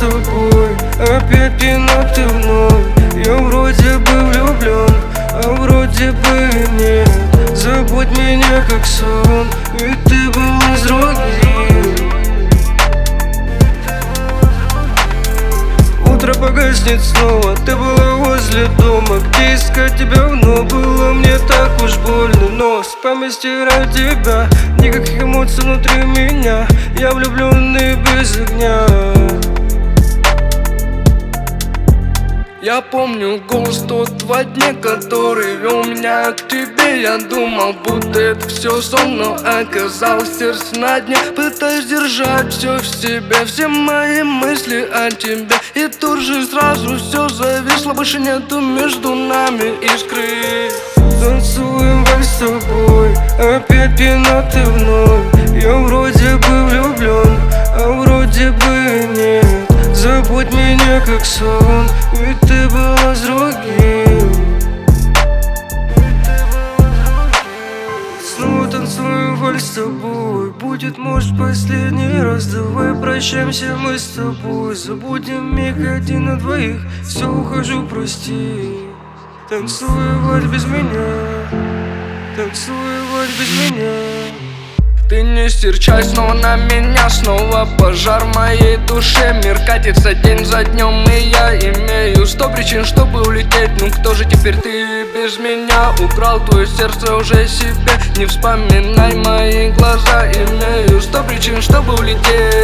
тобой, опять пьяна вновь. Я вроде бы влюблен, а вроде бы нет. Забудь меня как сон, ведь ты была с другим. Утро погаснет снова, ты была возле дома. Где искать тебя вновь, было мне так уж больно. Но с памяти стираю тебя, никаких эмоций внутри меня. Я влюбленный без огня. Я помню голос тот во дне, который вел меня к тебе. Я думал, будто это все сон, но оказалось сердце на дне. Пытаюсь держать все в себе, все мои мысли о тебе. И тут же сразу все зависло, больше нету между нами искры. Танцуем вальс с тобой, опять пьяна ты вновь. Я вроде бы влюблен, а вроде бы нет. Забудь меня как сон, ведь ты была с другим. Снова танцуем вальс с тобой, будет, может, последний раз. Давай прощаемся мы с тобой, забудем миг один на двоих. Все, ухожу, прости. Танцуй без меня, танцуй без меня. Ты не серчай снова на меня, снова пожар в моей душе. Мир катится день за днем, и я имею 100 причин, чтобы улететь. Ну кто же теперь ты без меня? Украл твое сердце уже себе. Не вспоминай мои глаза, имею 100 причин, чтобы улететь.